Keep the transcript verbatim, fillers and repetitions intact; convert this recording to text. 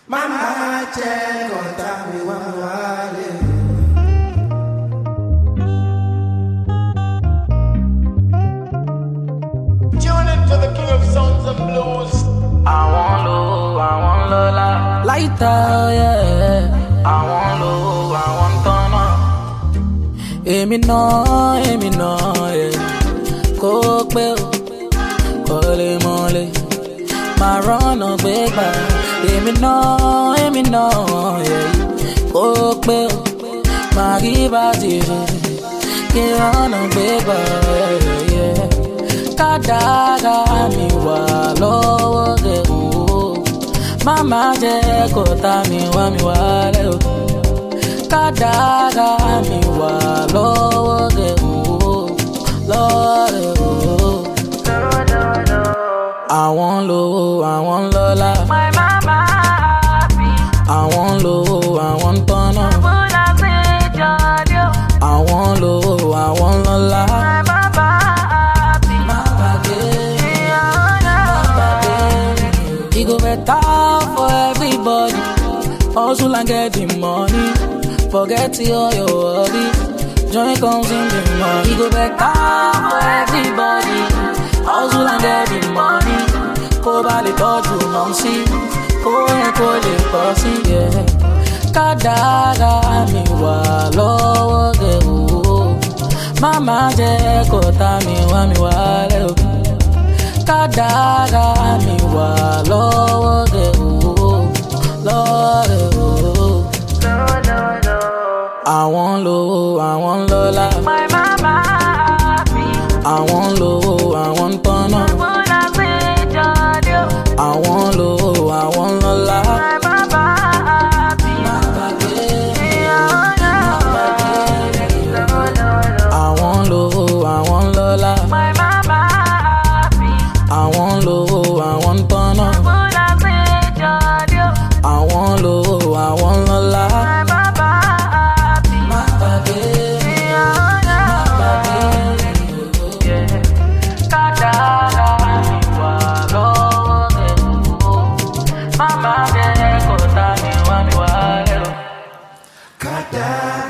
Mama jẹ́ kọ́ta mi wá wálé. Tune into the king of sounds and blues. I want low, I want lola. Lighter, yeah. I want low, I want turn up. Èmi náà, èmi náà, yeah. Kó pẹ́ o, kó lè mọ́lẹ̀. Máa rọ́nà gbégbá. Èmi náà, èmi náà, yeah. Kó pẹ́ o, máa rí bá ti ṣe. Kí rọ́nà gbégbá, yeah, yeah. Kádàrá mi wà lọ́wọ́ rẹ̀ o. Mama jẹ́ kó ta mi wá mi wálé o. Kádàrá mi wà lọ́wọ́ rẹ̀ o. Lọ́wọ́ rẹ̀ o. Àwọn lówó, àwọn lọ́lá. My mama happy. Àwọn lówó, àwọn tọ́nà. Bọ́lá ṣe jọjọ. Àwọn lówó, àwọn lọ́lá. My mama happy. Má gbàgbé, má gbàgbé. It go better for everybody. Hustle and get the money. Forget all your worries. Joy comes in the money. It go better for everybody. Hustle and get the money. Kó bá lè tọ́jú mọ́ sí. Kó yẹ kó lè pọ̀ sí. Yeah. Kádàrá mi wà lọ́wọ́ rẹ̀ o. Mama jẹ́ kó ta mi wá mi wálé o. Kádàrá mi wà lọ́wọ́ rẹ̀ o. Lọ́wọ́ rẹ̀ o. Àwọn lówó, àwọn lọ́lá. My mama happy. Àwọn lówó, àwọn tọ́nà. Bọ́lá ṣe jọjọ. Àwọn lówó, àwọn lọ́lá. My mama happy. Má gbàgbé, má gbàgbé. Àwọn lówó, àwọn lọ́lá. My mama happy. Àwọn lówó, àwọn tọ́nà. Bọ́lá ṣe jọjọ. Àwọn lówó, àwọn lọ́lá. My mama happy. Má gbàgbé, má gbàgbé. Kádàrá mi wà lọ́wọ́ rẹ̀ o. Mama jẹ́ kó ta mi wá mi wálé o. Kádàrá.